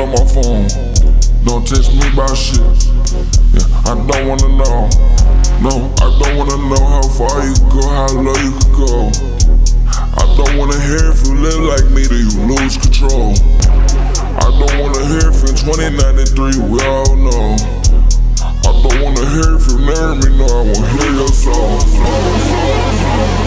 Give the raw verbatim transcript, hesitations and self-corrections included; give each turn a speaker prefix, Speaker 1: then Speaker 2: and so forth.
Speaker 1: on my phone. Don't text me about shit. Yeah, I don't wanna know. No, I don't wanna know how far you go, how low you can go. I don't wanna hear if you live like me, then you lose control. I don't wanna hear if in twenty ninety-three we all know. I don't wanna hear if you marry me, no, I won't hear your song.